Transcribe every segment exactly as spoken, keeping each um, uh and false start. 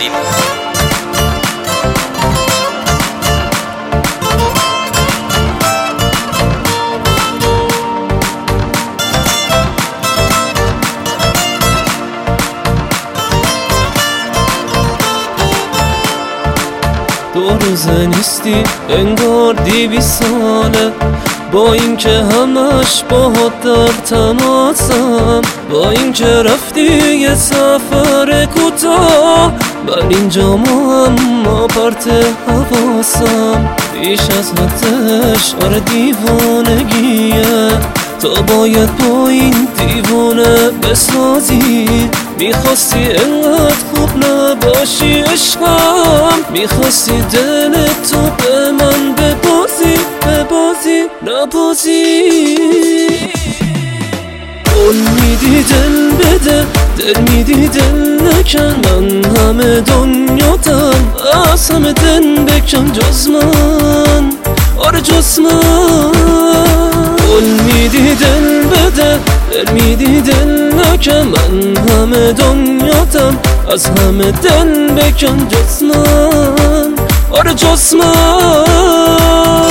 باشیم. دو روزه نیستی انگار دیویس ساله، با اینکه همش باهات در تماسم، با اینکه رفتی یه سفر کوتاه، من اینجا ما اما پرت حواسم، بیش از حدش آره دیوانگیه، تا باید با این دیوانه بسازی. میخواستی انقدر خوب نباشی عشقم، میخواستی دل تو به من ببازی ببازی نبازی. قول میدی دل بده دل میدی دل نکن، من همه دنیاتم از همه دل بکن جز من، آره جز من. قول میدی دل بده دل میدی دل نکن، من همه دنیاتم از همه دل بکن جز من، آره جز من.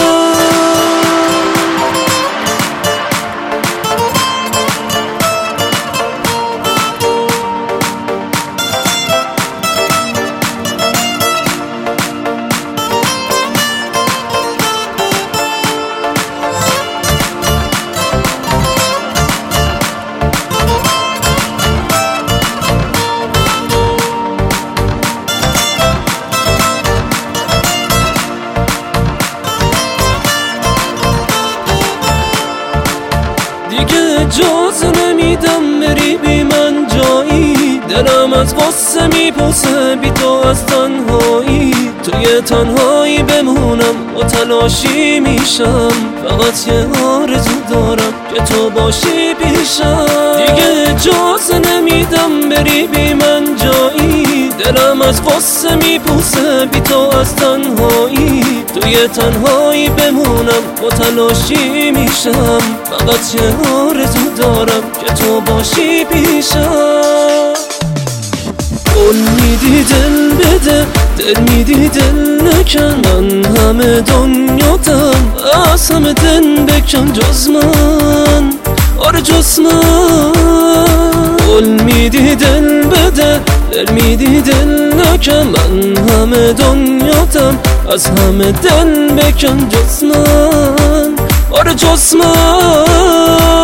دیگه اجازه نمیدم بری بی من جایی، دلم از غصه میپوسه بی تو از تنهایی، توی تنهایی بمونم و تلاشی میشم، فقط یه آرزو دارم که تو باشی پیشم. دیگه اجازه نمیدم بری بی من جایی، دلم از غصه میپوسه بی تو از تنهایی، توی تنهایی بمونم و تلاشی میشم، فقط یه آرزو دارم که تو باشی پیشم. قول میدی دل بده دل میدی دل نکن، من همه دنیاتم از همه دل بکن جز من، آره جز من. قول میدی دل بده دل میدی دل نکن، من همه دنیاتم از همه دل بکن جز من، آره جز من.